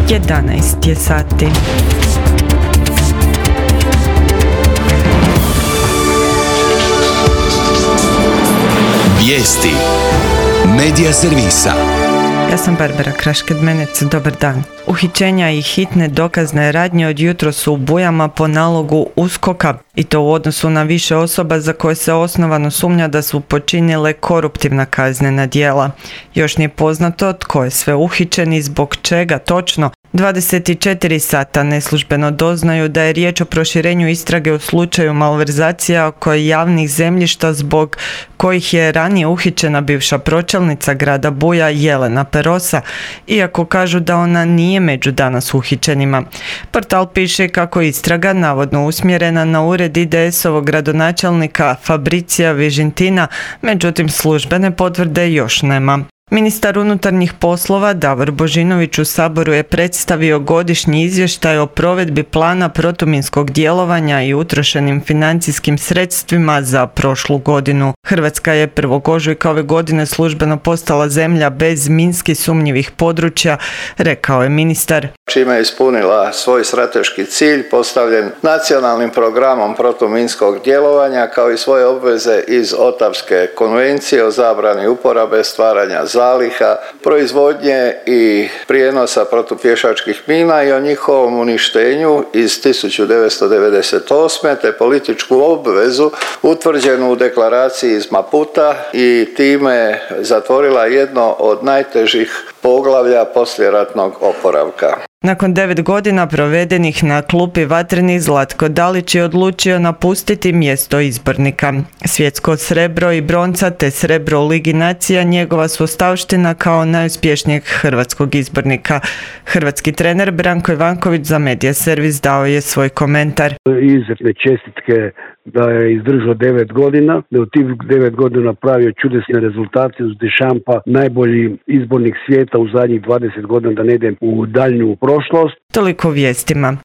11 je sati. Vijesti Medija servisa. Ja sam Barbara Krašked-Menec, dobar dan. Uhićenja i hitne dokazne radnje od jutros su u Bujama po nalogu USKOK-a i to u odnosu na više osoba za koje se osnovano sumnja da su počinile koruptivna kaznena djela. Još nije poznato tko je sve uhićen i zbog čega točno. 24 sata neslužbeno doznaju da je riječ o proširenju istrage u slučaju malverzacija oko javnih zemljišta zbog kojih je ranije uhićena bivša pročelnica grada Buja Jelena Perosa, iako kažu da ona nije među danas uhićenima. Portal piše kako istraga navodno usmjerena na ured IDS-ovog gradonačelnika Fabricija Vižintina, međutim službene potvrde još nema. Ministar unutarnjih poslova Davor Božinović u Saboru je predstavio godišnji izvještaj o provedbi plana protuminskog djelovanja i utrošenim financijskim sredstvima za prošlu godinu. Hrvatska je 1. ožujka ove godine službeno postala zemlja bez minski sumnjivih područja, rekao je ministar. Čime je ispunila svoj strateški cilj postavljen nacionalnim programom protuminskog djelovanja kao i svoje obveze iz Otavske konvencije o zabrani uporabe, stvaranja zaliha, proizvodnje i prijenosa protupješačkih mina i o njihovom uništenju iz 1998. te političku obvezu utvrđenu u deklaraciji iz Maputa i time zatvorila jedno od najtežih poglavlja poslijeratnog oporavka. Nakon 9 godina provedenih na klupi Vatrenih, Zlatko Dalić je odlučio napustiti mjesto izbornika. Svjetsko srebro i bronca te srebro u Ligi nacija njegova su ostavština kao najuspješnijeg hrvatskog izbornika. Hrvatski trener Branko Ivanković za Medija servis dao je svoj komentar. Izuzetne čestitke da je izdržao 9 godina, da je u tih 9 godina napravio čudesne rezultate uz Dešampa, najbolji izbornik svijeta u zadnjih 20 godina, da ne idem u daljnju prošlost. Toliko vijestima.